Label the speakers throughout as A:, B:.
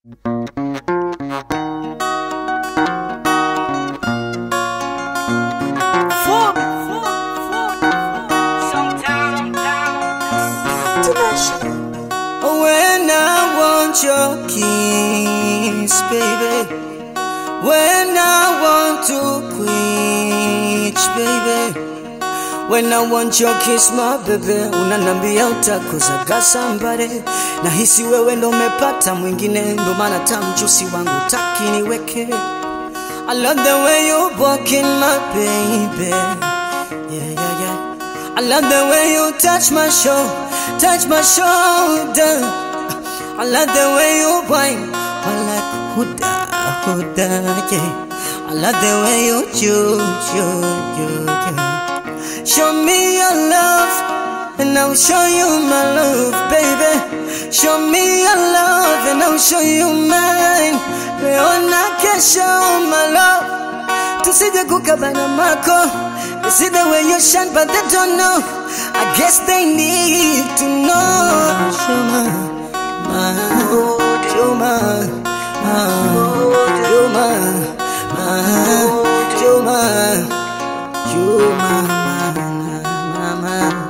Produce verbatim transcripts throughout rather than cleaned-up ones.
A: When I want your kiss, baby. When I want to quench, baby. When I want your kiss, my baby. Unanambia utakuzaga somebody. Nahisi wewe ndo umepata mwingine, ndo maana tamjusi wangu taki niweke. I love the way you walking, my baby. Yeah, yeah, yeah. I love the way you touch my shoulder, touch my shoulder. I love the way you whine, whine like Huda, Huda, yeah. I love the way you chew, chew, chew, chew. Show me your love, and I'll show you my love, baby. Show me your love, and I'll show you mine. Leona can show my love. To see the kukabana mako. They see the way you shine, but they don't know. I guess they need to know. Show my, my, show my, my, show my, my, show my, show my, my, my, my.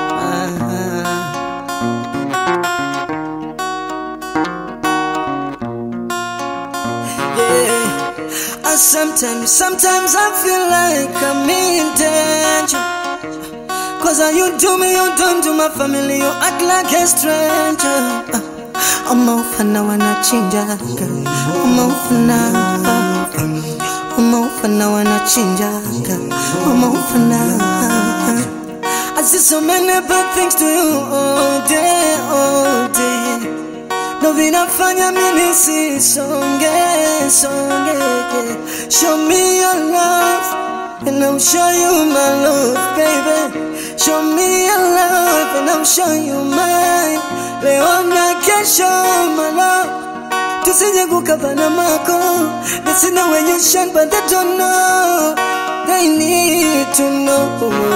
A: Sometimes, sometimes I feel like I'm in danger. Cause how you do me, you don't do my family. You act like a stranger. I'm off and now wanna change. I'm off now. I'm off and now wanna change. I'm off now. I see so many bad things to you all day, all day. No vinafanya mimi si songe, songe. Show me your love, and I'll show you my love, baby. Show me your love, and I'll show you mine. Leona can show my love. Tusije kukabana mako. They see the way you shine, but they don't know. They need to know.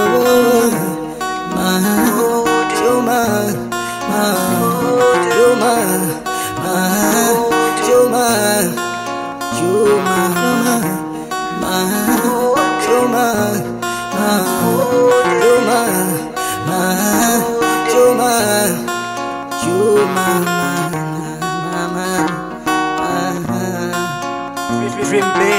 A: My, show my, my, show my. My, you're my, you're my, my, you're my, my, you're my, my, you're my, you're my, my, my, my, my, my.